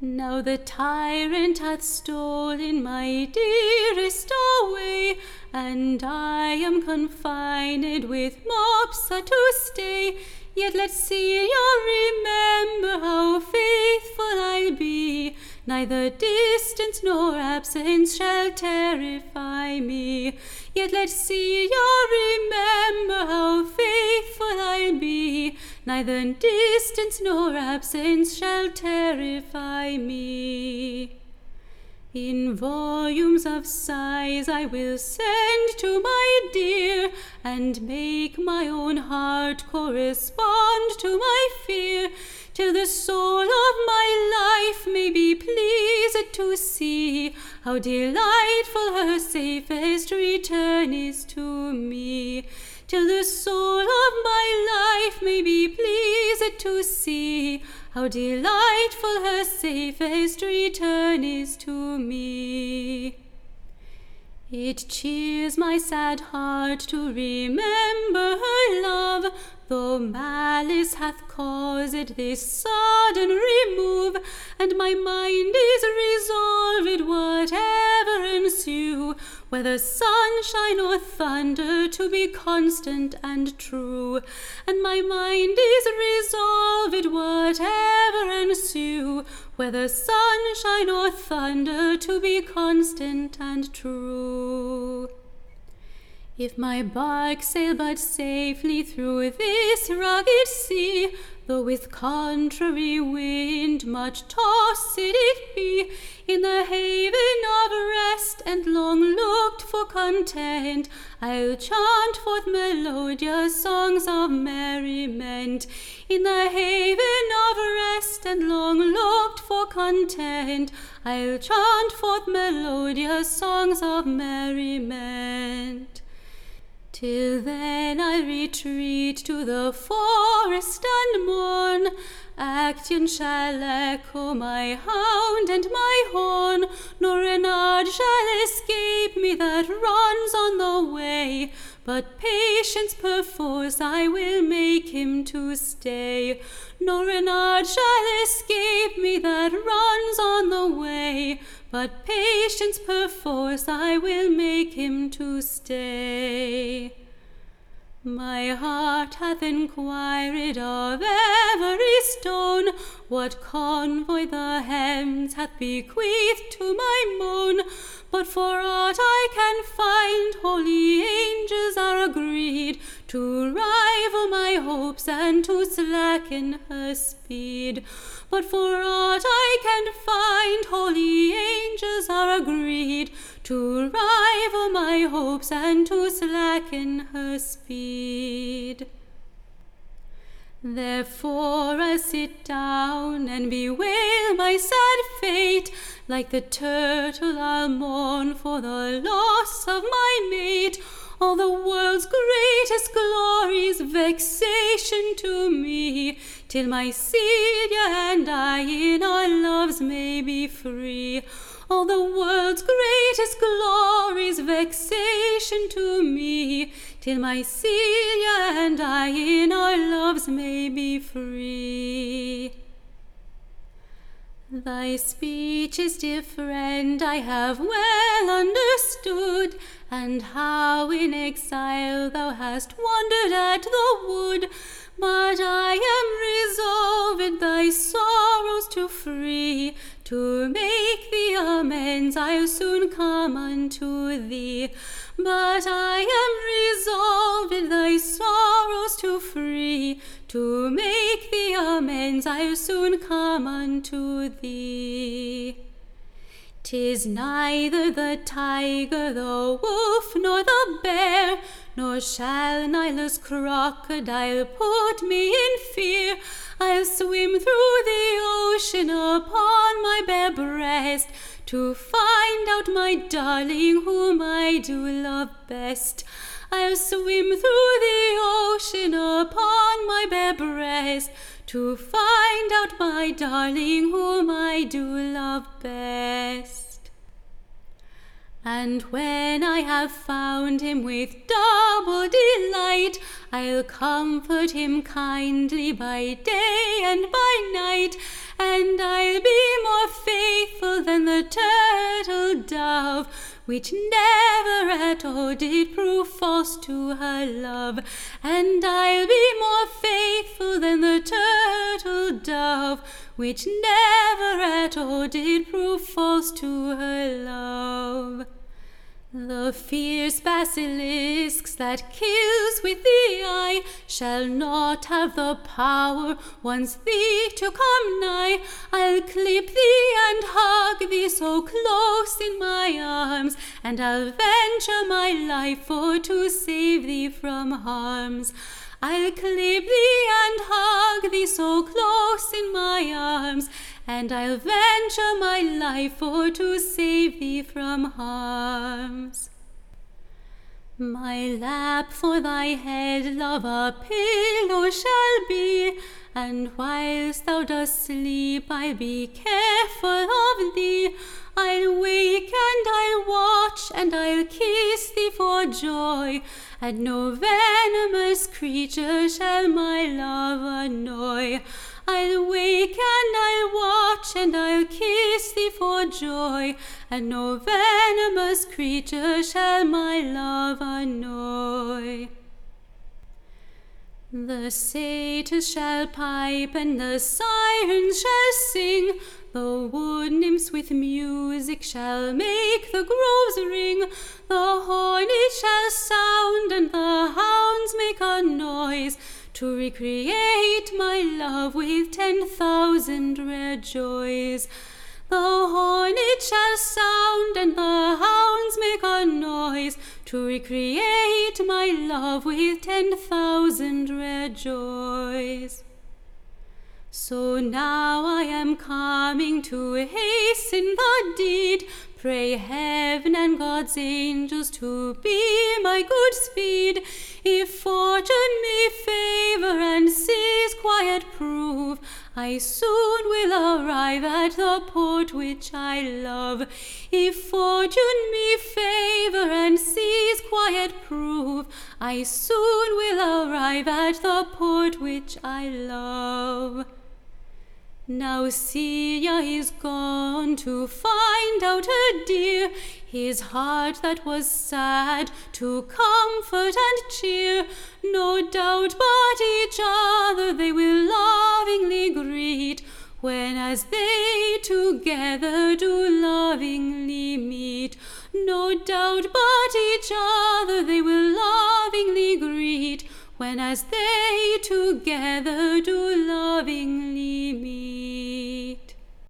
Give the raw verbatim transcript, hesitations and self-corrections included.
Now the tyrant hath stolen my dearest away, and I am confined with Mopsa to stay. Yet let's see you remember how faithful I'll be. Neither distance nor absence shall terrify me. Yet let's see you remember how faithful I'll be. Neither distance nor absence shall terrify me. In volumes of sighs I will send to my dear, and make my own heart correspond to my fear, till the soul of my life may be pleased to see how delightful her safest return is to me. Till the soul of my life may be pleased to see how delightful her safest return is to me. It cheers my sad heart to remember her love, though malice hath caused this sudden remove, and my mind is resolved, whatever ensue, whether sunshine or thunder, to be constant and true. And my mind is resolved, whatever ensue, whether sunshine or thunder, to be constant and true. If my bark sail but safely through this rugged sea, though with contrary wind much tossed it be, in the haven of rest and long looked for content, I'll chant forth melodious songs of merriment. In the haven of rest and long looked for content, I'll chant forth melodious songs of merriment. Till then I'll retreat to the forest and mourn. Actaeon shall echo my hound and my horn, nor Reynard shall escape me that runs on the way. But patience perforce I will make him to stay. Nor Reynard shall escape me that runs on the way. But patience perforce I will make him to stay. My heart hath enquired of every stone what convoy the heavens hath bequeathed to my moan. But for aught I can find, holy angels are agreed to rival my hopes and to slacken her speed. But for aught I can find, holy angels are agreed to rival my hopes and to slacken her speed. Therefore I'll sit down and bewail my sad fate. Like the turtle I'll mourn for the loss of my mate. All the world's greatest glory's vexation to me, till my Celia and I in our loves may be free. All the world's greatest glory's vexation to me, till my Celia and I in our loves may be free. Thy speeches, dear friend, I have well understood, and how in exile thou hast wandered at the wood. But I am resolved thy sorrows to free, to make thee amends I'll soon come unto thee. But I am resolved thy sorrows to free, to make thee amends I'll soon come unto thee. 'Tis neither the tiger, the wolf, nor the bear, nor shall Nile's crocodile put me in fear. I'll swim through the ocean upon my bare breast, to find out my darling whom I do love best. I'll swim through the ocean upon my bare breast, to find out my darling whom I do love best. And when I have found him with double delight, I'll comfort him kindly by day and by night, and I'll be more the turtle dove, which never at all did prove false to her love. And I'll be more faithful than the turtle dove, which never at all did prove false to her love. The fierce basilisks that kills with the eye shall not have the power once thee to come nigh. I'll clip thee and hug thee so close in my arms, and I'll venture my life for to save thee from harms. I'll clip thee and hug thee so close in my arms, and I'll venture my life for to save thee from harms. My lap for thy head, love, a pillow shall be, and whilst thou dost sleep I'll be careful of thee. I'll wake and I'll watch and I'll kiss thee for joy, and no venomous creature shall my love annoy. I'll wake and I'll watch and I'll kiss thee for joy, and no venomous creature shall my love annoy. The satyrs shall pipe and the sirens shall sing, the wood nymphs with music shall make the groves ring, the hornet shall sound and the hounds make a noise, to recreate my love with ten thousand rare joys. The hornet shall sound and the hounds make a noise, to recreate my love with ten thousand rare joys. So now I am coming to hasten the deed. Pray heaven and God's angels to be my good speed. If fortune me favour and seas quiet prove, I soon will arrive at the port which I love. If fortune me favour and seas quiet prove, I soon will arrive at the port which I love. Now Sia is gone to find out her dear, his heart that was sad to comfort and cheer. No doubt but each other they will lovingly greet, when as they together do lovingly meet. No doubt but each other they will lovingly greet, when as they together do lovingly meet.